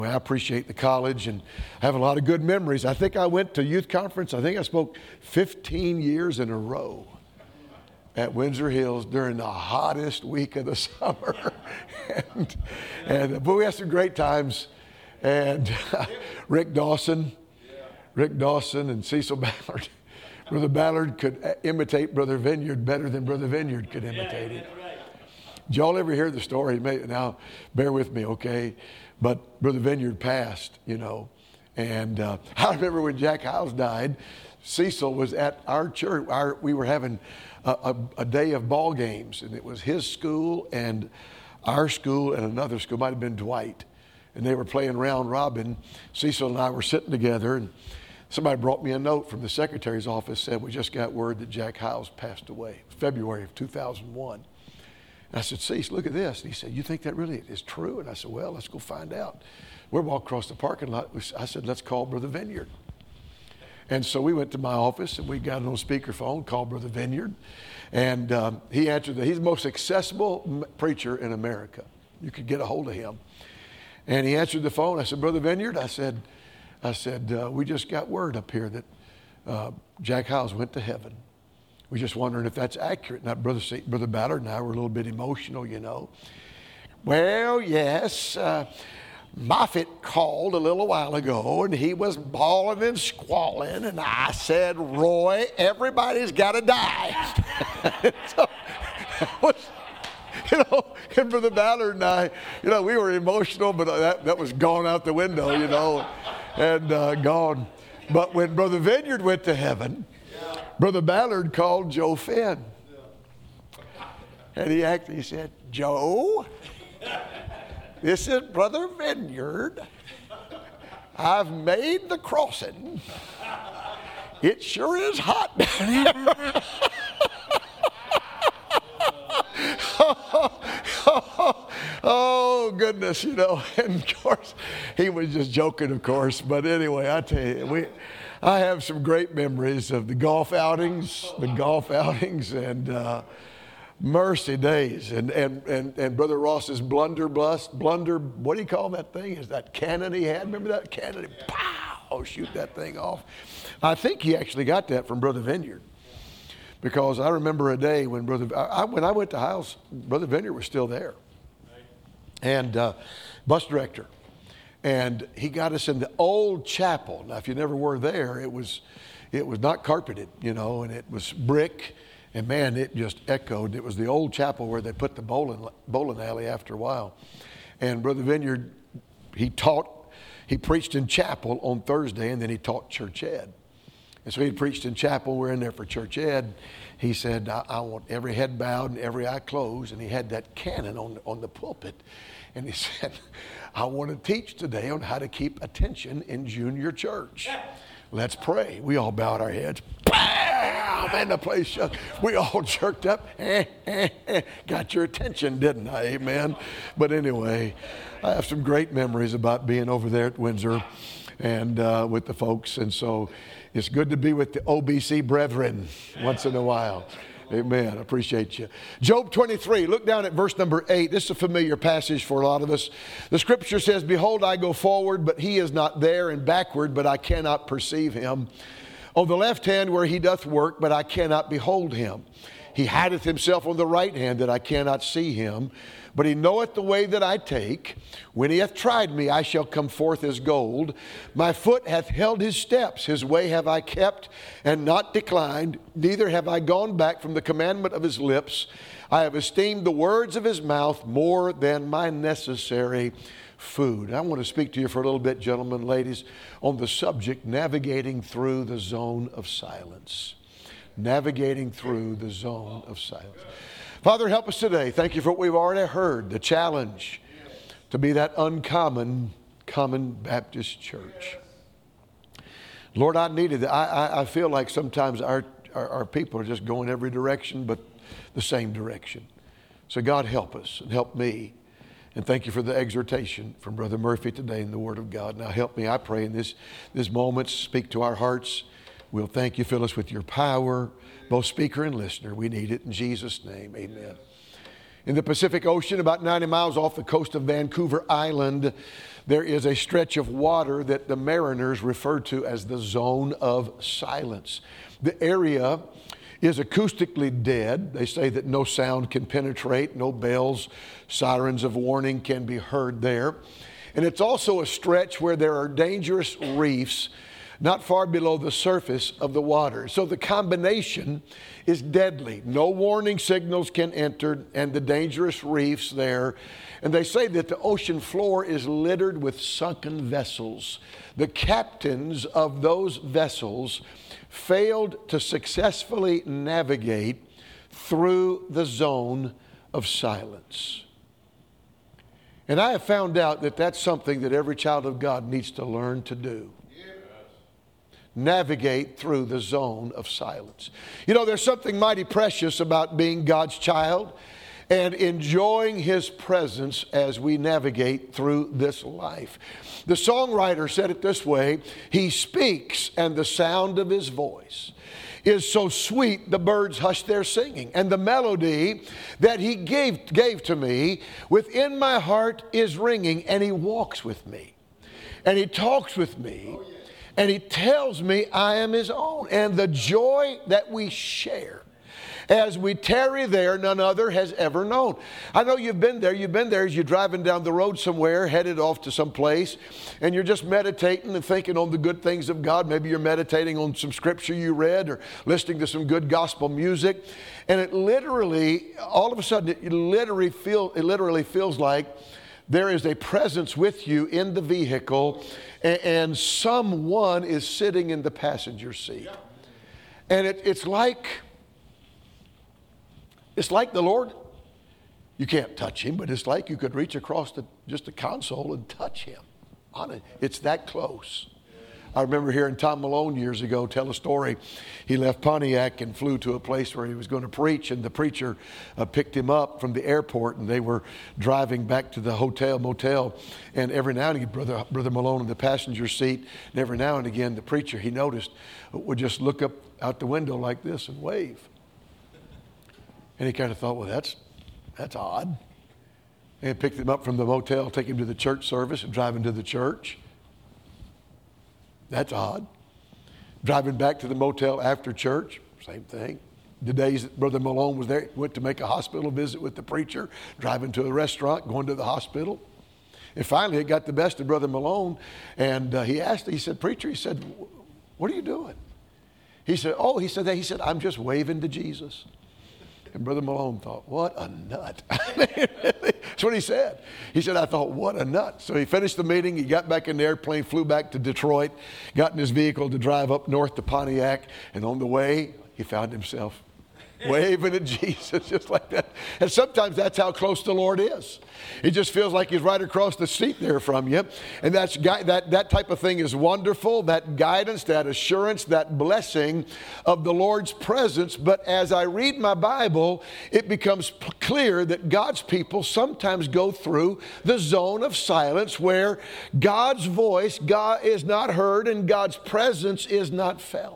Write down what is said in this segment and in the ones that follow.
I appreciate the college and have a lot of good memories. I think I went to youth conference. I think I spoke 15 years in a row at Windsor Hills during the hottest week of the summer. But we had some great times. And Rick Dawson and Cecil Ballard. Brother Ballard could imitate Brother Vineyard better than Brother Vineyard could imitate him. Did y'all ever hear the story? Now, bear with me, okay? But Brother Vineyard passed, And I remember when Jack Hyles died, Cecil was at our church. We were having a day of ball games, and it was his school and our school and another school. Might have been Dwight. And they were playing round robin. Cecil and I were sitting together, and somebody brought me a note from the secretary's office, said, we just got word that Jack Hyles passed away, February of 2001. And I said, Cecil, look at this. And he said, you think that really is true? And I said, well, let's go find out. We're walking across the parking lot. I said, let's call Brother Vineyard. And so we went to my office, and we got on speakerphone, called Brother Vineyard. And he answered that he's the most accessible preacher in America. You could get a hold of him. And he answered the phone. I said, Brother Vineyard, I said, we just got word up here that Jack Hyles went to heaven. We're just wondering if that's accurate. Now, Brother Ballard and I were a little bit emotional, Well, yes. Moffitt called a little while ago, and he was bawling and squalling, and I said, Roy, everybody's got to die. And Brother Ballard and I, we were emotional, but that was gone out the window, and gone. But when Brother Vineyard went to heaven, Brother Ballard called Joe Finn. And he said, Joe, this is Brother Vineyard. I've made the crossing. It sure is hot down here. Oh, goodness, And of course, he was just joking, of course. But anyway, I tell you, I have some great memories of the golf outings, and mercy days. And Brother Ross's blunder, what do you call that thing? Is that cannon he had? Remember that cannon? Pow! Shoot that thing off. I think he actually got that from Brother Vineyard. Because I remember a day when when I went to Hyles, Brother Vineyard was still there. And bus director. And he got us in the old chapel. Now, if you never were there, it was not carpeted, and it was brick. And man, it just echoed. It was the old chapel where they put the bowling alley after a while. And Brother Vineyard, he preached in chapel on Thursday, and then he taught church ed. And so he preached in chapel. We're in there for church ed. He said, I want every head bowed and every eye closed. And he had that cannon on the pulpit. And he said, I want to teach today on how to keep attention in junior church. Let's pray. We all bowed our heads. Bam! And the place shook. We all jerked up. Got your attention, didn't I? Amen. But anyway, I have some great memories about being over there at Windsor and with the folks. And so it's good to be with the OBC brethren once in a while. Amen. I appreciate you. Job 23, look down at verse number 8. This is a familiar passage for a lot of us. The scripture says, Behold, I go forward, but he is not there, and backward, but I cannot perceive him. On the left hand where he doth work, but I cannot behold him. He hideth himself on the right hand, that I cannot see him. But he knoweth the way that I take. When he hath tried me, I shall come forth as gold. My foot hath held his steps. His way have I kept and not declined. Neither have I gone back from the commandment of his lips. I have esteemed the words of his mouth more than my necessary food. I want to speak to you for a little bit, gentlemen, ladies, on the subject, navigating through the zone of silence. Navigating through the zone of silence. Father, help us today. Thank you for what we've already heard, the challenge to be that common Baptist church. Lord, I needed that. I feel like sometimes our people are just going every direction but the same direction. So God, help us and help me. And thank you for the exhortation from Brother Murphy today in the Word of God. Now help me, I pray, in this moment, speak to our hearts. We'll thank you, fill us with your power, both speaker and listener. We need it in Jesus' name, amen. In the Pacific Ocean, about 90 miles off the coast of Vancouver Island, there is a stretch of water that the mariners refer to as the zone of silence. The area is acoustically dead. They say that no sound can penetrate, no bells, sirens of warning can be heard there. And it's also a stretch where there are dangerous reefs not far below the surface of the water. So the combination is deadly. No warning signals can enter, and the dangerous reefs there. And they say that the ocean floor is littered with sunken vessels. The captains of those vessels failed to successfully navigate through the zone of silence. And I have found out that that's something that every child of God needs to learn to do. Navigate through the zone of silence. You know, there's something mighty precious about being God's child and enjoying His presence as we navigate through this life. The songwriter said it this way: He speaks, and the sound of His voice is so sweet the birds hush their singing. And the melody that He gave to me within my heart is ringing, and He walks with me, and He talks with me, and He tells me I am His own. And the joy that we share as we tarry there, none other has ever known. I know you've been there. You've been there as you're driving down the road somewhere, headed off to some place, and you're just meditating and thinking on the good things of God. Maybe you're meditating on some scripture you read or listening to some good gospel music. And it literally, all of a sudden, it literally feels like there is a presence with you in the vehicle, and someone is sitting in the passenger seat. And it's like the Lord, you can't touch Him, but it's like you could reach across just the console and touch Him. It's that close. I remember hearing Tom Malone years ago tell a story. He left Pontiac and flew to a place where he was going to preach, and the preacher picked him up from the airport, and they were driving back to the motel, and every now and again, Brother Malone in the passenger seat, and every now and again, the preacher, he noticed, would just look up out the window like this and wave. And he kind of thought, well, that's odd. And picked him up from the motel, take him to the church service, and drive him to the church. That's odd. Driving back to the motel after church, same thing. The days that Brother Malone was there, went to make a hospital visit with the preacher, driving to a restaurant, going to the hospital. And finally, it got the best of Brother Malone, and he said, preacher, he said, what are you doing? He said, I'm just waving to Jesus. And Brother Malone thought, what a nut. That's what he said. He said, I thought, what a nut. So he finished the meeting. He got back in the airplane, flew back to Detroit, got in his vehicle to drive up north to Pontiac. And on the way, he found himself waving at Jesus just like that. And sometimes that's how close the Lord is. It just feels like He's right across the seat there from you. And that type of thing is wonderful, that guidance, that assurance, that blessing of the Lord's presence. But as I read my Bible, it becomes clear that God's people sometimes go through the zone of silence where God's voice is not heard and God's presence is not felt.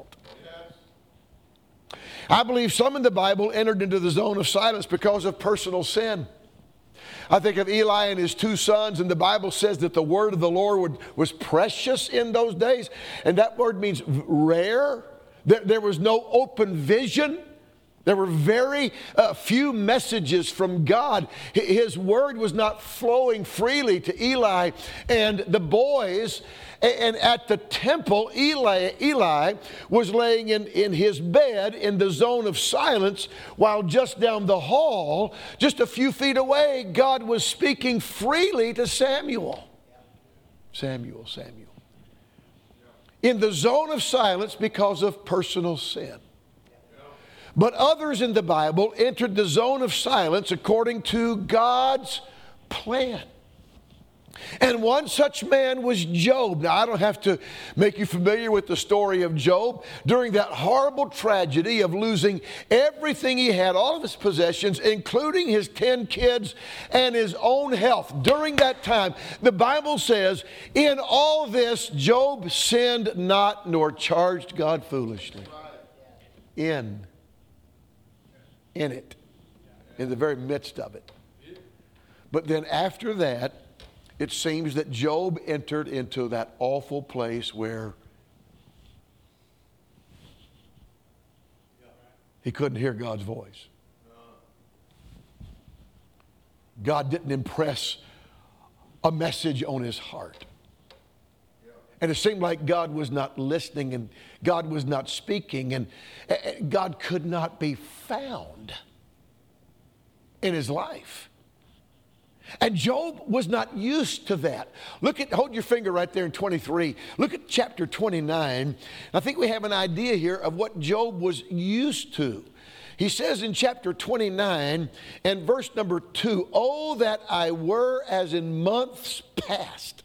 I believe some in the Bible entered into the zone of silence because of personal sin. I think of Eli and his two sons, and the Bible says that the word of the Lord was precious in those days. And that word means rare. There was no open vision. There were very few messages from God. His word was not flowing freely to Eli and the boys. And at the temple, Eli was laying in his bed in the zone of silence, while just down the hall, just a few feet away, God was speaking freely to Samuel. Samuel. In the zone of silence because of personal sin. But others in the Bible entered the zone of silence according to God's plan. And one such man was Job. Now, I don't have to make you familiar with the story of Job. During that horrible tragedy of losing everything he had, all of his possessions, including his 10 kids and his own health. During that time, the Bible says, in all this, Job sinned not nor charged God foolishly. In it. In the very midst of it. But then after that, it seems that Job entered into that awful place where he couldn't hear God's voice. God didn't impress a message on his heart. And it seemed like God was not listening and God was not speaking and God could not be found in his life. And Job was not used to that. Hold your finger right there in 23. Look at chapter 29. I think we have an idea here of what Job was used to. He says in chapter 29 and verse number 2, "Oh, that I were as in months past,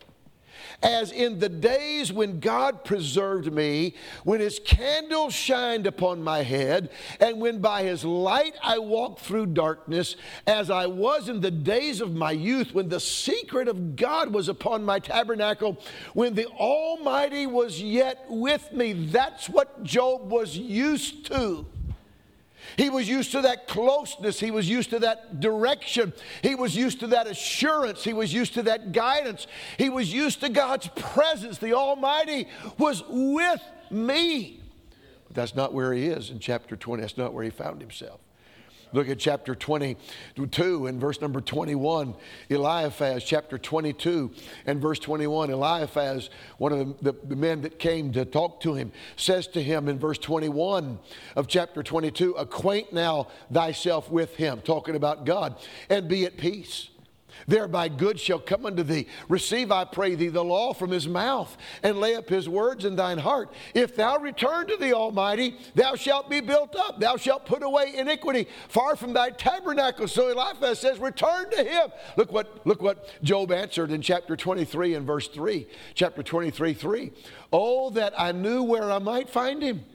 as in the days when God preserved me, when his candle shined upon my head, and when by his light I walked through darkness, as I was in the days of my youth, when the secret of God was upon my tabernacle, when the Almighty was yet with me." That's what Job was used to. He was used to that closeness. He was used to that direction. He was used to that assurance. He was used to that guidance. He was used to God's presence. The Almighty was with me. But that's not where he is in chapter 20. That's not where he found himself. Look at chapter 22 and verse number 21. Eliphaz, chapter 22 and verse 21. Eliphaz, one of the men that came to talk to him, says to him in verse 21 of chapter 22, "Acquaint now thyself with him," talking about God, "and be at peace. Thereby good shall come unto thee. Receive, I pray thee, the law from his mouth, and lay up his words in thine heart. If thou return to the Almighty, thou shalt be built up. Thou shalt put away iniquity far from thy tabernacle." So Eliphaz says, return to him. Look what Job answered in chapter 23 and verse 3. Chapter 23, 3. "Oh, that I knew where I might find him,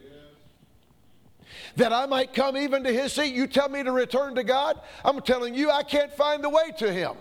that I might come even to his seat." You tell me to return to God? I'm telling you, I can't find the way to him.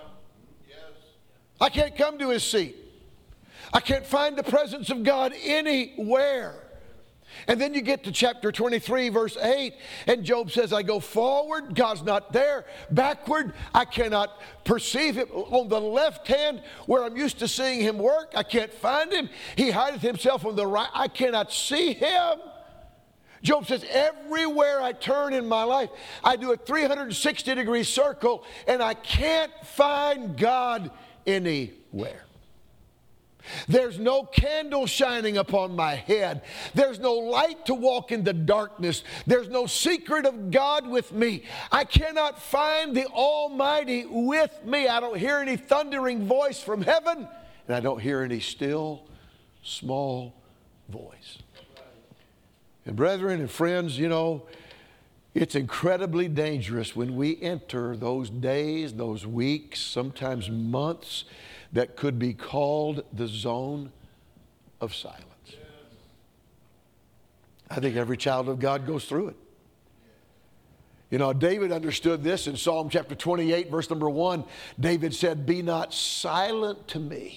I can't come to his seat. I can't find the presence of God anywhere. And then you get to chapter 23, verse 8, and Job says, "I go forward, God's not there. Backward, I cannot perceive him. On the left hand, where I'm used to seeing him work, I can't find him. He hideth himself on the right. I cannot see him." Job says, everywhere I turn in my life, I do a 360-degree circle, and I can't find God anywhere. There's no candle shining upon my head. There's no light to walk in the darkness. There's no secret of God with me. I cannot find the Almighty with me. I don't hear any thundering voice from heaven, and I don't hear any still, small voice. And brethren and friends, you know, it's incredibly dangerous when we enter those days, those weeks, sometimes months that could be called the zone of silence. I think every child of God goes through it. You know, David understood this in Psalm chapter 28, verse number 1. David said, "Be not silent to me,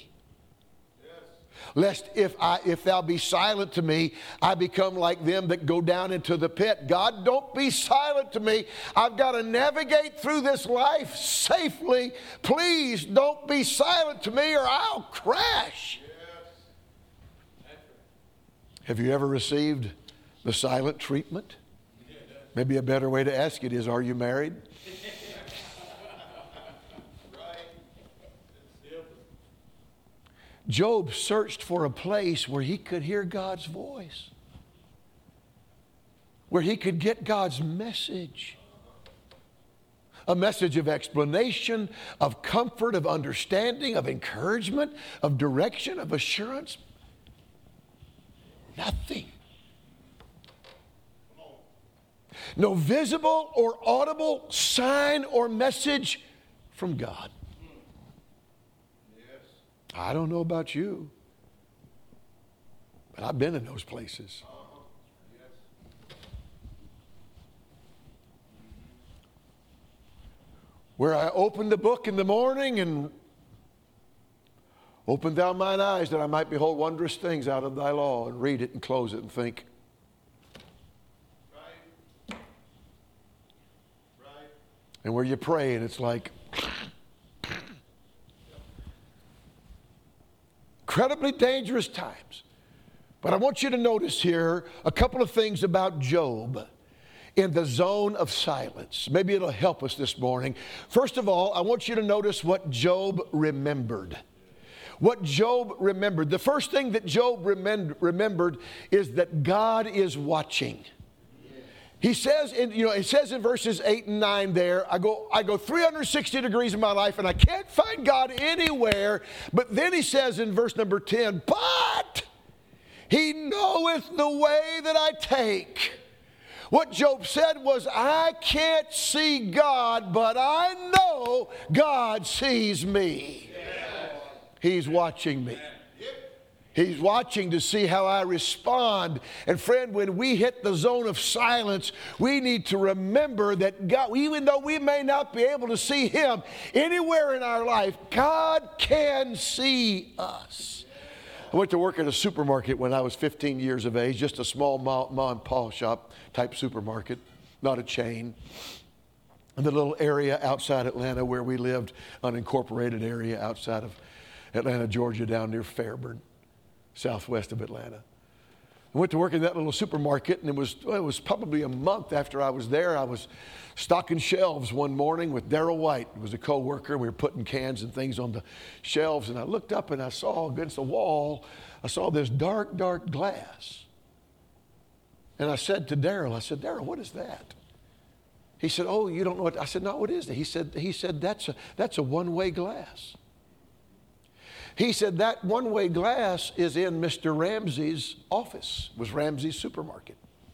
lest if thou be silent to me, I become like them that go down into the pit." God, don't be silent to me. I've got to navigate through this life safely. Please don't be silent to me or I'll crash. Have you ever received the silent treatment? Maybe a better way to ask it is, are you married? Job searched for a place where he could hear God's voice, where he could get God's message. A message of explanation, of comfort, of understanding, of encouragement, of direction, of assurance. Nothing. No visible or audible sign or message from God. I don't know about you, but I've been in those places. Where I open the book in the morning and open thou mine eyes that I might behold wondrous things out of thy law, and read it and close it and think. And where you pray and it's like, incredibly dangerous times. But I want you to notice here a couple of things about Job in the zone of silence. Maybe it'll help us this morning. First of all, I want you to notice what Job remembered. What Job remembered. The first thing that Job remembered is that God is watching. He says, it says in verses 8 and 9 there, I go 360 degrees in my life and I can't find God anywhere. But then he says in verse number 10, but He knoweth the way that I take. What Job said was, I can't see God, but I know God sees me. He's watching me. He's watching to see how I respond. And friend, when we hit the zone of silence, we need to remember that God, even though we may not be able to see Him anywhere in our life, God can see us. I went to work at a supermarket when I was 15 years of age, just a small mom and pop shop type supermarket, not a chain. In the little area outside Atlanta where we lived, unincorporated area outside of Atlanta, Georgia, down near Fairburn, southwest of Atlanta. I went to work in that little supermarket, and it was probably a month after I was there. I was stocking shelves one morning with Darrell White, who was a co-worker. We were putting cans and things on the shelves, and I looked up and I saw against the wall, I saw this dark, dark glass. And I said to Darrell, Darrell, what is that? He said, oh, you don't know what? I said, no, what is it? He said that's a one-way glass. He said that one-way glass is in Mr. Ramsey's office. It was Ramsey's supermarket.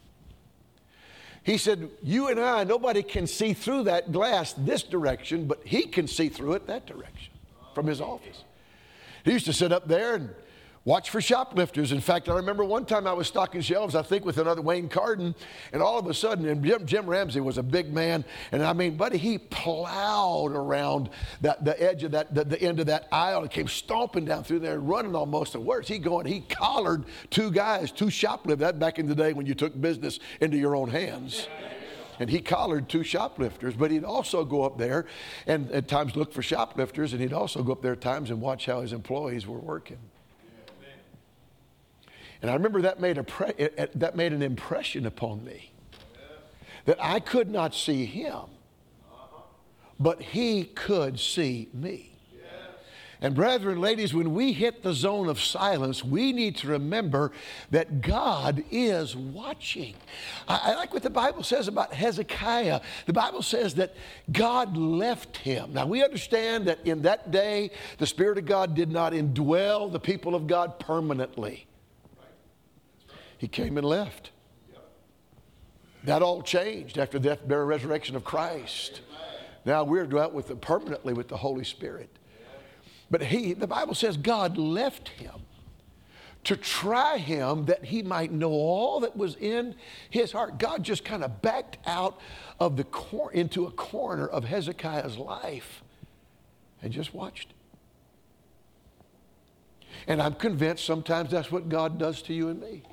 He said, you and I, nobody can see through that glass this direction, but he can see through it that direction from his office. He used to sit up there and watch for shoplifters. In fact, I remember one time I was stocking shelves, I think with another Wayne Carden, and all of a sudden, and Jim Ramsey was a big man, and I mean, buddy, he plowed around the edge of the end of that aisle and came stomping down through there and running almost. And where's he going? He collared two shoplifters. That back in the day when you took business into your own hands. And he collared two shoplifters, but he'd also go up there and at times look for shoplifters, and he'd also go up there at times and watch how his employees were working. And I remember that made an impression upon me, that I could not see him, but he could see me. And brethren, ladies, when we hit the zone of silence, we need to remember that God is watching. I like what the Bible says about Hezekiah. The Bible says that God left him. Now, we understand that in that day, the Spirit of God did not indwell the people of God permanently. He came and left. That all changed after the death, burial, resurrection of Christ. Now we're dwelt permanently with the Holy Spirit. But the Bible says God left him to try him that he might know all that was in his heart. God just kind of backed out of into a corner of Hezekiah's life and just watched him. And I'm convinced sometimes that's what God does to you and me.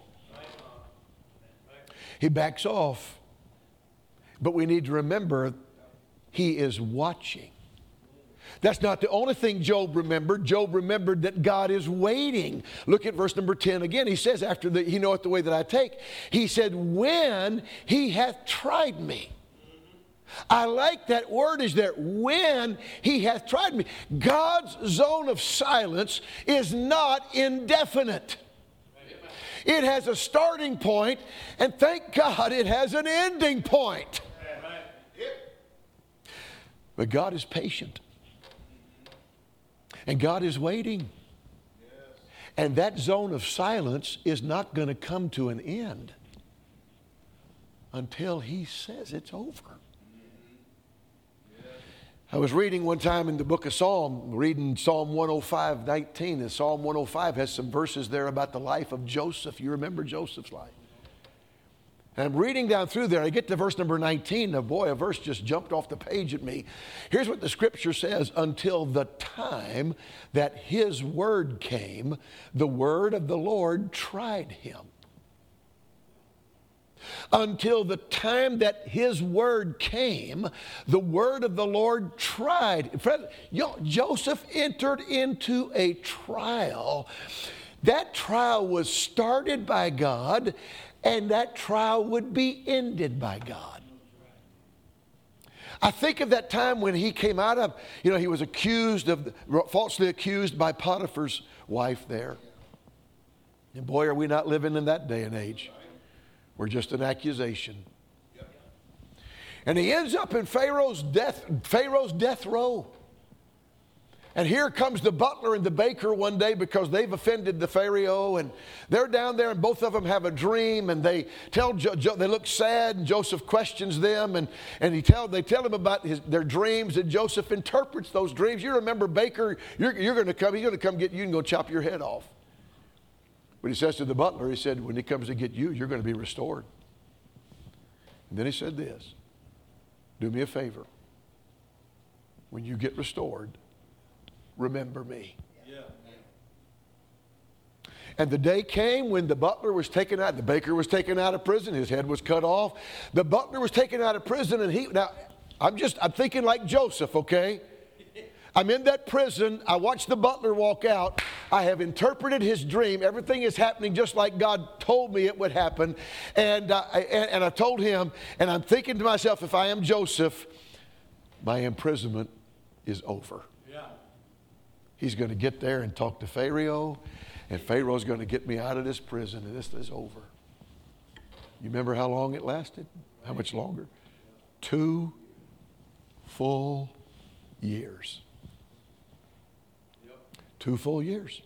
He backs off. But we need to remember he is watching. That's not the only thing Job remembered. Job remembered that God is waiting. Look at verse number 10 again. He says after he knoweth the way that I take. He said, when he hath tried me. I like that wordage there. When he hath tried me. God's zone of silence is not indefinite. It has a starting point, and thank God it has an ending point. But God is patient. And God is waiting. And that zone of silence is not going to come to an end until he says it's over. I was reading one time in the book of Psalm, reading Psalm 105:19, and Psalm 105 has some verses there about the life of Joseph. You remember Joseph's life. And I'm reading down through there. I get to verse number 19. And boy, a verse just jumped off the page at me. Here's what the scripture says. Until the time that his word came, the word of the Lord tried him. until the time that his word came. The word of the Lord tried. Joseph entered into a trial. That trial was started by God, and that trial would be ended by God. I think of that time when he came out of, he was falsely accused by Potiphar's wife there. And boy, are we not living in that day and age. We're just an accusation. And he ends up in Pharaoh's death row. And here comes the butler and the baker one day because they've offended the Pharaoh, and they're down there, and both of them have a dream, and they they look sad, and Joseph questions them, and they tell him about their dreams, and Joseph interprets those dreams. You remember, baker, he's going to come get you and go chop your head off. But he says to the butler, he said, when he comes to get you, you're going to be restored. And then he said this, do me a favor. When you get restored, remember me. Yeah. And the day came when the butler was taken out, the baker was taken out of prison, his head was cut off. The butler was taken out of prison, and I'm thinking like Joseph, okay? I'm in that prison. I watched the butler walk out. I have interpreted his dream. Everything is happening just like God told me it would happen. And I told him, and I'm thinking to myself, if I am Joseph, my imprisonment is over. Yeah. He's going to get there and talk to Pharaoh, and Pharaoh's going to get me out of this prison, and this is over. You remember how long it lasted? How much longer? 2 full years. 2 full years.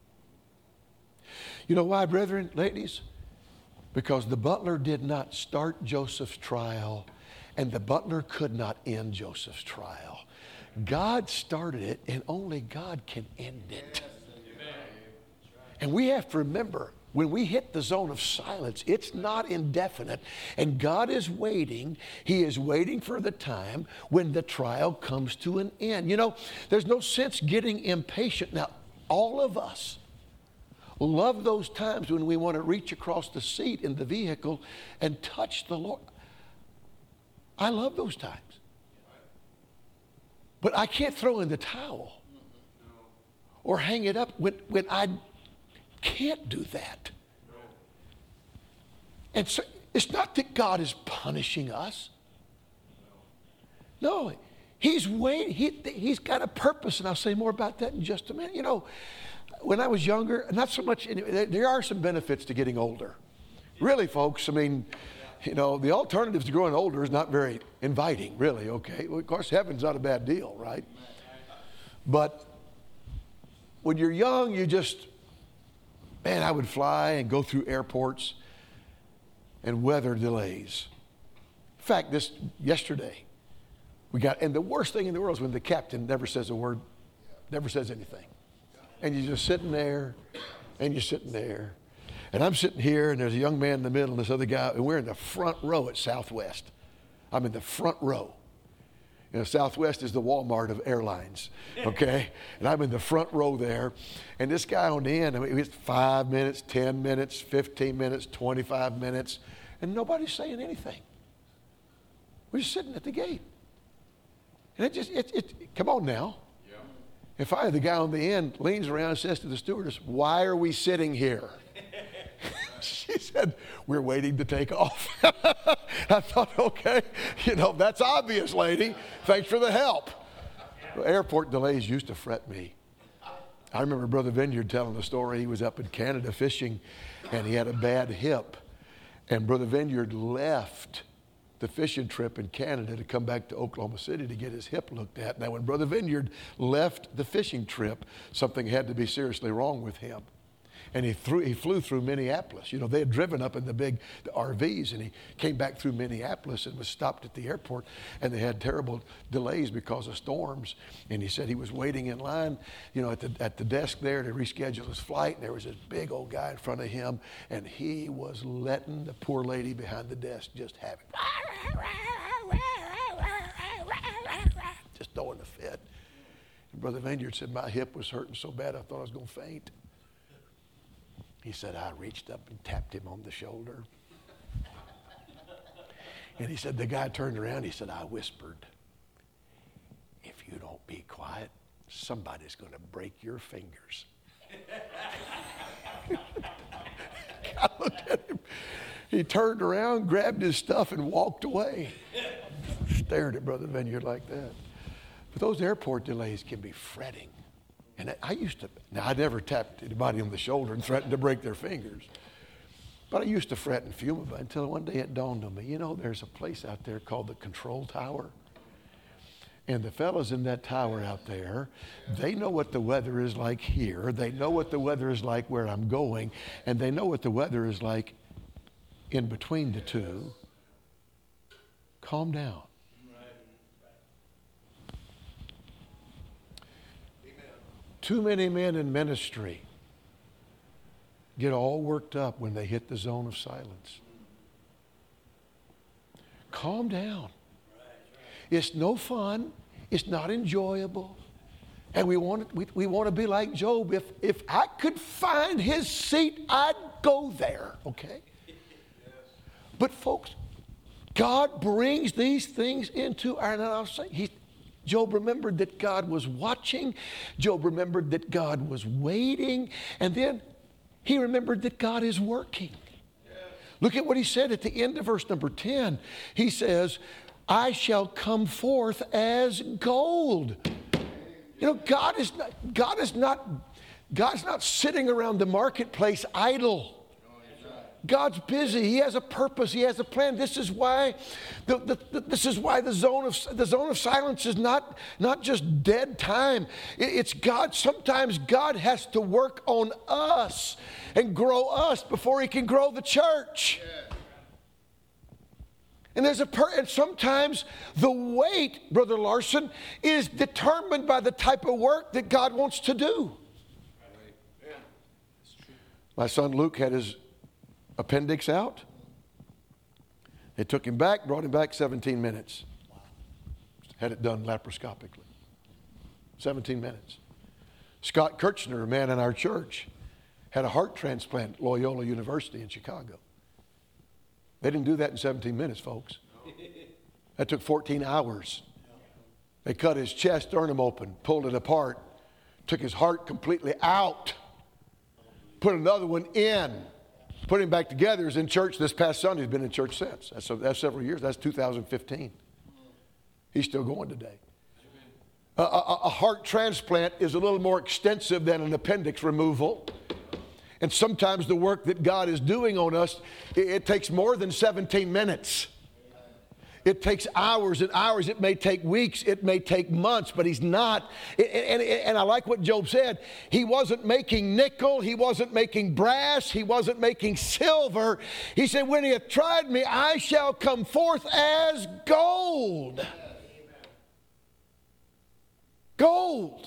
You know why, brethren, ladies? Because the butler did not start Joseph's trial, and the butler could not end Joseph's trial. God started it, and only God can end it. And we have to remember, when we hit the zone of silence, it's not indefinite. And God is waiting. He is waiting for the time when the trial comes to an end. There's no sense getting impatient. Now, all of us love those times when we want to reach across the seat in the vehicle and touch the Lord. I love those times. But I can't throw in the towel or hang it up when I can't do that. And so it's not that God is punishing us. No, he's waiting. He's got a purpose, and I'll say more about that in just a minute. When I was younger, not so much, there are some benefits to getting older. Really, folks, the alternative to growing older is not very inviting, really, okay? Well, of course, heaven's not a bad deal, right? But when you're young, I would fly and go through airports and weather delays. In fact, yesterday, and the worst thing in the world is when the captain never says a word, never says anything. And you're just sitting there, and you're sitting there. And I'm sitting here, and there's a young man in the middle, and this other guy, and we're in the front row at Southwest. I'm in the front row. Southwest is the Walmart of airlines, okay? And I'm in the front row there. And this guy on the end, it was 5 minutes, 10 minutes, 15 minutes, 25 minutes, and nobody's saying anything. We're just sitting at the gate. And come on now. Yeah. And finally, the guy on the end leans around and says to the stewardess, "Why are we sitting here?" She said, "We're waiting to take off." I thought, okay, that's obvious, lady. Thanks for the help. Well, airport delays used to fret me. I remember Brother Vineyard telling the story. He was up in Canada fishing, and he had a bad hip. And Brother Vineyard left the fishing trip in Canada to come back to Oklahoma City to get his hip looked at. Now, when Brother Vineyard left the fishing trip, something had to be seriously wrong with him. And he flew through Minneapolis. They had driven up in the RVs, and he came back through Minneapolis and was stopped at the airport, and they had terrible delays because of storms. And he said he was waiting in line, at the desk there to reschedule his flight, and there was this big old guy in front of him, and he was letting the poor lady behind the desk just have it. Just throwing a fit. And Brother Vineyard said, my hip was hurting so bad I thought I was going to faint. He said, I reached up and tapped him on the shoulder. And he said, the guy turned around. He said, I whispered, if you don't be quiet, somebody's going to break your fingers. I looked at him. He turned around, grabbed his stuff, and walked away. Stared at Brother Vineyard like that. But those airport delays can be fretting. And I used to, now I never tapped anybody on the shoulder and threatened to break their fingers. But I used to fret and fume about it until one day it dawned on me, you know, there's a place out there called the control tower. And the fellows in that tower out there, they know what the weather is like here. They know what the weather is like where I'm going. And they know what the weather is like in between the two. Calm down. Too many men in ministry get all worked up when they hit the zone of silence. Calm down. It's no fun. It's not enjoyable. And we want to be like Job. If I could find his seat, I'd go there. Okay? But folks, God brings these things into our, and I'll say, Job remembered that God was watching. Job remembered that God was waiting. And then he remembered that God is working. Look at what he said at the end of verse number 10. He says, I shall come forth as gold. You know, God's not sitting around the marketplace idle. God's busy. He has a purpose. He has a plan. This is why the zone of silence is not just dead time. It's God. Sometimes God has to work on us and grow us before he can grow the church. And and sometimes the wait, Brother Larson, is determined by the type of work that God wants to do. My son Luke had his appendix out. They took him back, brought him back 17 minutes. Had it done laparoscopically. 17 minutes. Scott Kirchner, a man in our church, had a heart transplant at Loyola University in Chicago. They didn't do that in 17 minutes, folks. That took 14 hours. They cut his chest sternum open, pulled it apart, took his heart completely out, put another one in, put him back together. He was in church this past Sunday. He's been in church since. That's several years. That's 2015. He's still going today. A heart transplant is a little more extensive than an appendix removal. And sometimes the work that God is doing on us, it takes more than 17 minutes. It takes hours and hours. It may take weeks. It may take months, but he's not. And I like what Job said. He wasn't making nickel. He wasn't making brass. He wasn't making silver. He said, when he hath tried me, I shall come forth as gold. Gold.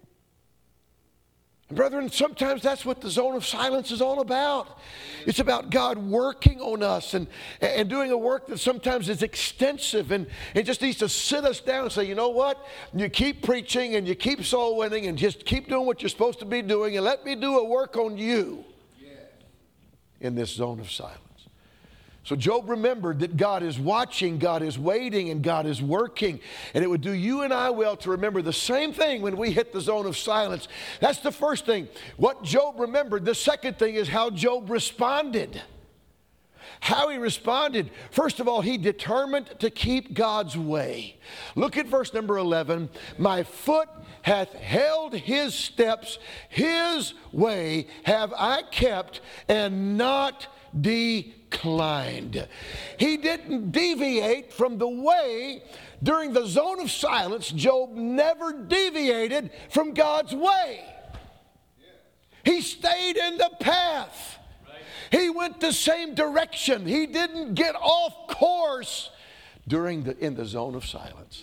And brethren, sometimes that's what the zone of silence is all about. It's about God working on us and doing a work that sometimes is extensive and just needs to sit us down and say, you know what? You keep preaching and you keep soul winning and just keep doing what you're supposed to be doing and let me do a work on you in this zone of silence. So Job remembered that God is watching, God is waiting, and God is working. And it would do you and I well to remember the same thing when we hit the zone of silence. That's the first thing. What Job remembered. The second thing is how Job responded. How he responded. First of all, he determined to keep God's way. Look at verse number 11. My foot hath held his steps, his way have I kept, and not declined. He didn't deviate from the way. During the zone of silence, Job never deviated from God's way. He stayed in the path. He went the same direction. He didn't get off course in the zone of silence.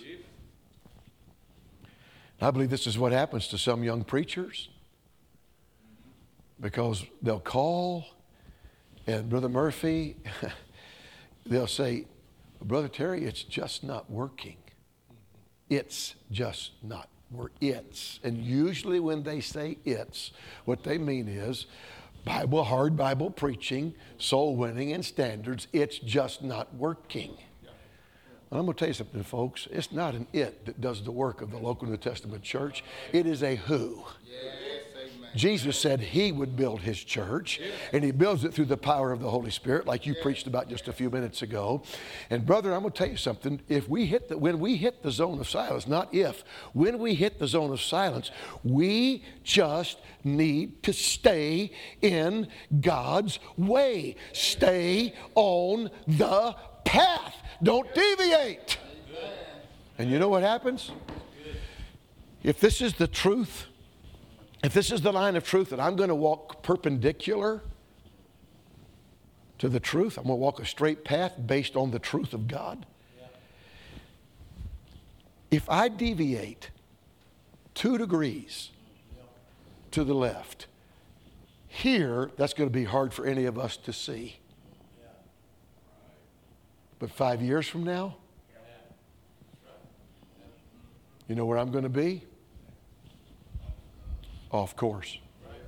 I believe this is what happens to some young preachers, because they'll call, and Brother Murphy, they'll say, Brother Terry, it's just not working. It's just not working. It's. And usually when they say it's, what they mean is hard Bible preaching, soul winning, and standards. It's just not working. And I'm going to tell you something, folks. It's not an it that does the work of the local New Testament church. It is a who. Jesus said he would build his church, and he builds it through the power of the Holy Spirit, like you preached about just a few minutes ago. And brother, I'm going to tell you something. When we hit the zone of silence, not if, when we hit the zone of silence, we just need to stay in God's way. Stay on the path. Don't deviate. And you know what happens? If this is the truth, if this is the line of truth that I'm going to walk perpendicular to the truth, I'm going to walk a straight path based on the truth of God. If I deviate 2 degrees to the left, here, that's going to be hard for any of us to see. But 5 years from now, you know where I'm going to be? Off course.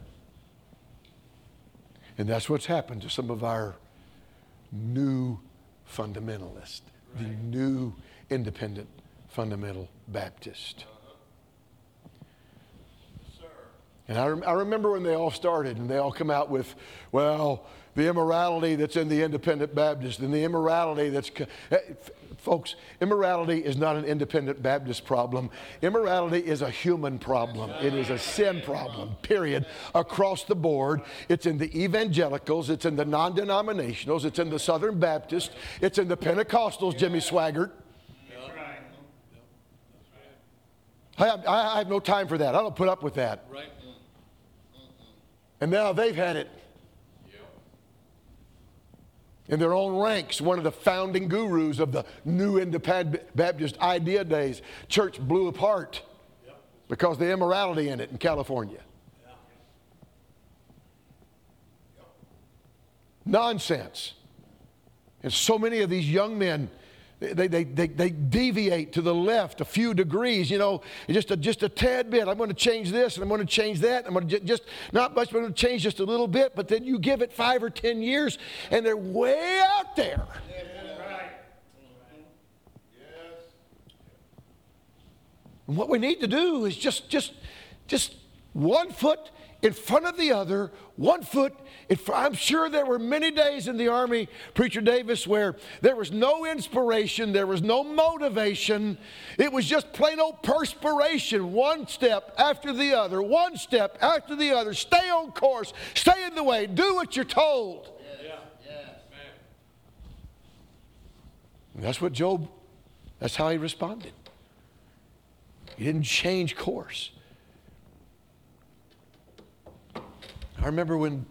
And that's what's happened to some of our new fundamentalists, the new independent fundamental Baptist. And I remember when they all started and they all come out with, well, the immorality that's in the independent Baptist and the immorality that's... Folks, immorality is not an independent Baptist problem. Immorality is a human problem. It is a sin problem, period, across the board. It's in the evangelicals. It's in the non-denominationals. It's in the Southern Baptists. It's in the Pentecostals, Jimmy Swaggart. I have no time for that. I don't put up with that. And now they've had it. In their own ranks, one of the founding gurus of the new independent Baptist idea days, church blew apart because of the immorality in it in California. Nonsense. And so many of these young men, they deviate to the left a few degrees, just a tad bit. I'm going to change this and I'm going to change that. I'm going to just not much, but I'm going to change just a little bit. But then you give it 5 or 10 years and they're way out there. And what we need to do is just 1 foot in front of the other, 1 foot in front. I'm sure there were many days in the Army, Preacher Davis, where there was no inspiration, there was no motivation. It was just plain old perspiration, 1 step after the other, 1 step after the other. Stay on course, stay in the way, do what you're told. And that's what Job, that's how he responded. He didn't change course. I remember when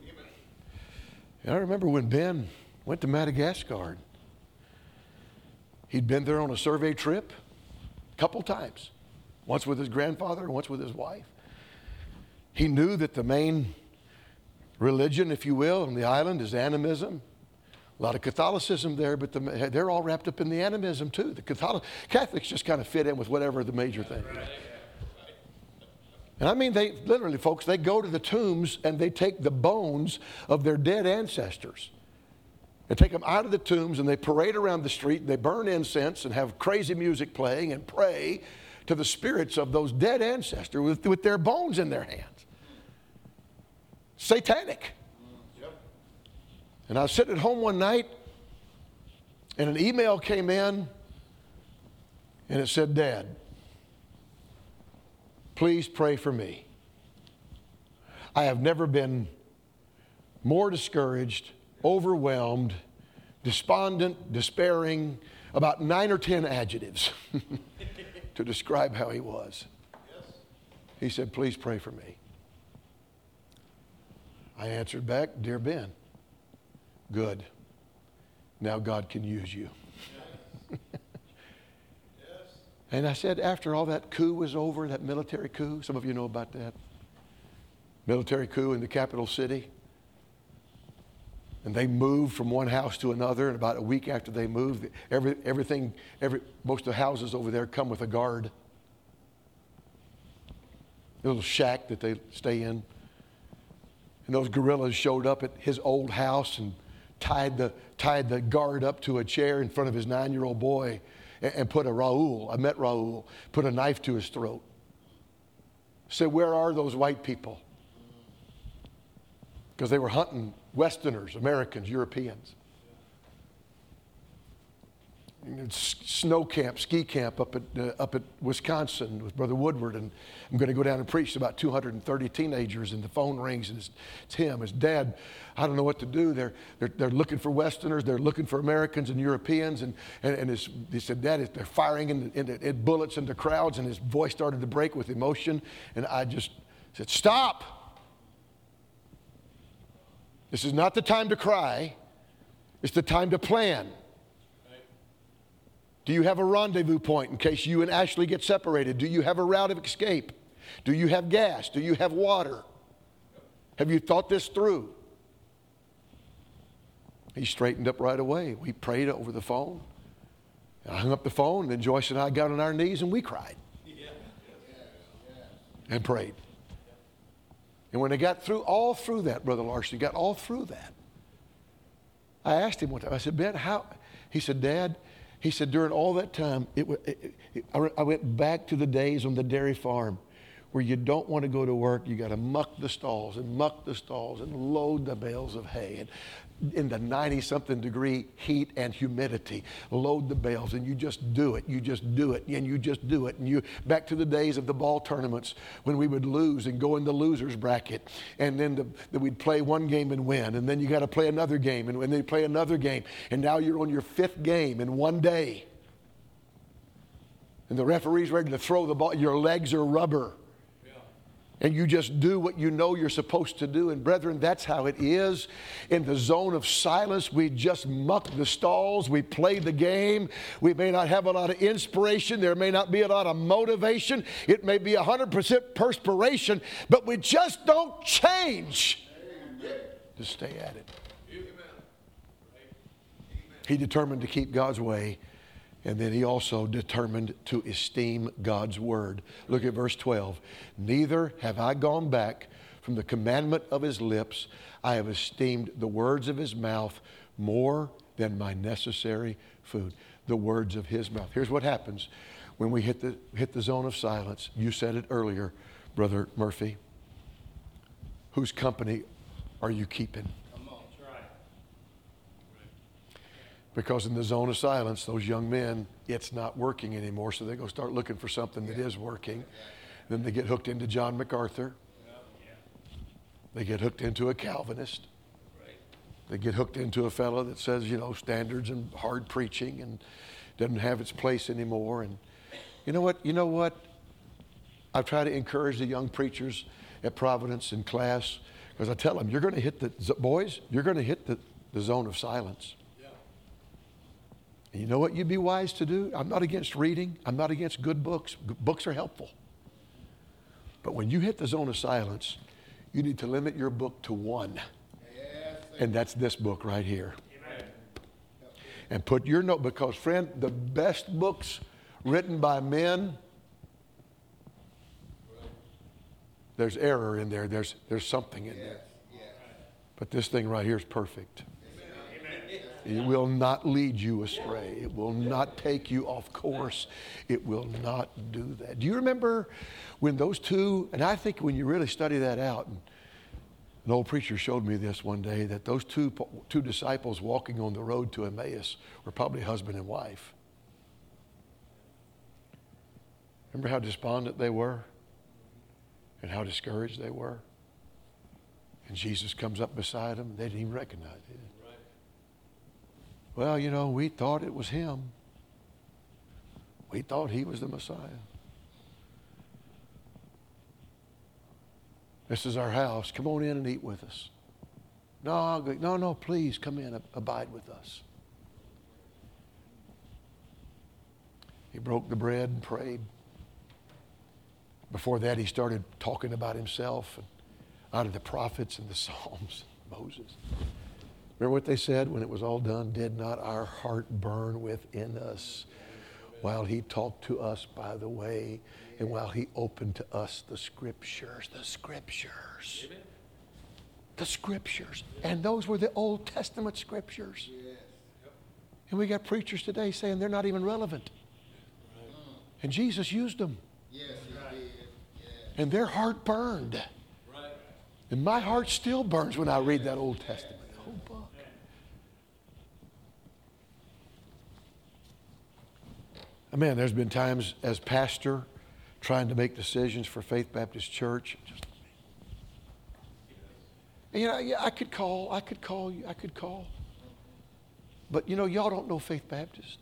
Ben went to Madagascar. He'd been there on a survey trip a couple times, once with his grandfather and once with his wife. He knew that the main religion, if you will, on the island is animism. A lot of Catholicism there, but they're all wrapped up in the animism too. The Catholics just kind of fit in with whatever the major thing is. And I mean, they literally, folks, they go to the tombs and they take the bones of their dead ancestors and take them out of the tombs and they parade around the street and they burn incense and have crazy music playing and pray to the spirits of those dead ancestors with their bones in their hands. Satanic. And I was sitting at home one night and an email came in and it said, Dad, please pray for me. I have never been more discouraged, overwhelmed, despondent, despairing, about 9 or 10 adjectives to describe how he was. He said, please pray for me. I answered back, Dear Ben, good. Now God can use you. And I said, after all that coup was over, that military coup, some of you know about that, military coup in the capital city, and they moved from one house to another, and about a week after they moved, most of the houses over there come with a guard, a little shack that they stay in. And those guerrillas showed up at his old house and tied the guard up to a chair in front of his 9-year-old boy and put I met Raul, put a knife to his throat. Said, where are those white people? Because they were hunting Westerners, Americans, Europeans. Snow camp, ski camp up at Wisconsin with Brother Woodward, and I'm going to go down and preach to about 230 teenagers, and the phone rings, and it's him, his dad. I don't know what to do. They're looking for Westerners, they're looking for Americans and Europeans, and he said, Dad, they're firing in bullets into crowds, and his voice started to break with emotion, and I just said, stop. This is not the time to cry. It's the time to plan. Do you have a rendezvous point in case you and Ashley get separated? Do you have a route of escape? Do you have gas? Do you have water? Have you thought this through? He straightened up right away. We prayed over the phone. I hung up the phone, and then Joyce and I got on our knees and we cried. And prayed. And when they got all through that, Brother Larson, got all through that, I asked him one time, I said, Ben, how? He said, Dad, he said, during all that time, I went back to the days on the dairy farm where you don't want to go to work. You got to muck the stalls and load the bales of hay. And in the 90-something degree heat and humidity, load the bales, and you just do it. You just do it, and you just do it. And you back to the days of the ball tournaments when we would lose and go in the losers bracket, and then we'd play one game and win, and then you got to play another game, and then you play another game, and now you're on your 5th game in one day, and the referee's ready to throw the ball. Your legs are rubber. And you just do what you know you're supposed to do. And brethren, that's how it is. In the zone of silence, we just muck the stalls. We play the game. We may not have a lot of inspiration. There may not be a lot of motivation. It may be 100% perspiration. But we just don't change. Just stay at it. He determined to keep God's way. And then he also determined to esteem God's word. Look at verse 12. Neither have I gone back from the commandment of his lips. I have esteemed the words of his mouth more than my necessary food. The words of his mouth. Here's what happens when we hit the zone of silence. You said it earlier, Brother Murphy. Whose company are you keeping? Because in the zone of silence, those young men, it's not working anymore, so they go start looking for something that is working. Then they get hooked into John MacArthur. They get hooked into a Calvinist. They get hooked into a fellow that says, standards and hard preaching and doesn't have its place anymore. And you know what? I try to encourage the young preachers at Providence in class, because I tell them, you're going to hit the zone of silence. And you know what you'd be wise to do? I'm not against reading. I'm not against good books. Books are helpful. But when you hit the zone of silence, you need to limit your book to one. And that's this book right here. Amen. And put your note, because friend, the best books written by men, there's error in there. There's something in there. But this thing right here is perfect. It will not lead you astray. It will not take you off course. It will not do that. Do you remember when those two, and I think when you really study that out, and an old preacher showed me this one day, that those two disciples walking on the road to Emmaus were probably husband and wife. Remember how despondent they were and how discouraged they were? And Jesus comes up beside them. They didn't even recognize it. Well, we thought it was him. We thought he was the Messiah. This is our house. Come on in and eat with us. No, please come in, abide with us. He broke the bread and prayed. Before that, he started talking about himself and out of the prophets and the Psalms, Moses. Remember what they said when it was all done? Did not our heart burn within us while he talked to us by the way and while he opened to us the scriptures? The scriptures. Amen. The scriptures. And those were the Old Testament scriptures. And we got preachers today saying they're not even relevant. And Jesus used them. Yes, he did. Yeah. And their heart burned. And my heart still burns when I read that Old Testament, the whole book. Man, there's been times as pastor trying to make decisions for Faith Baptist Church. And, yeah, I could call. But, y'all don't know Faith Baptist.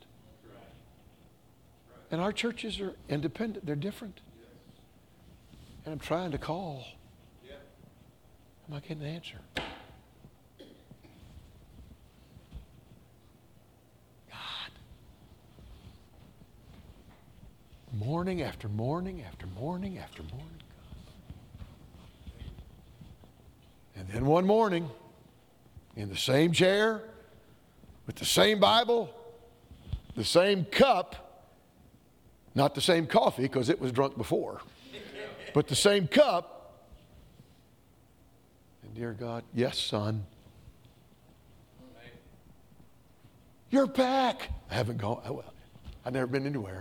And our churches are independent. They're different. And I'm trying to call. I'm not getting an answer. God. Morning after morning after morning after morning. And then one morning, in the same chair, with the same Bible, the same cup, not the same coffee because it was drunk before, but the same cup. And dear God, yes, son. You're back. I haven't gone. Well, I've never been anywhere.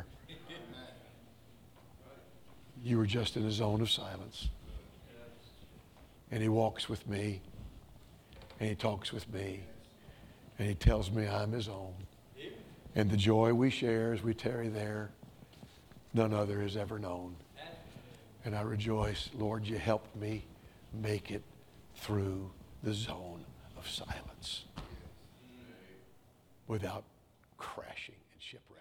You were just in a zone of silence. And he walks with me. And he talks with me. And he tells me I'm his own. And the joy we share as we tarry there, none other has ever known. And I rejoice, Lord, you helped me make it through the zone of silence without crashing and shipwreck.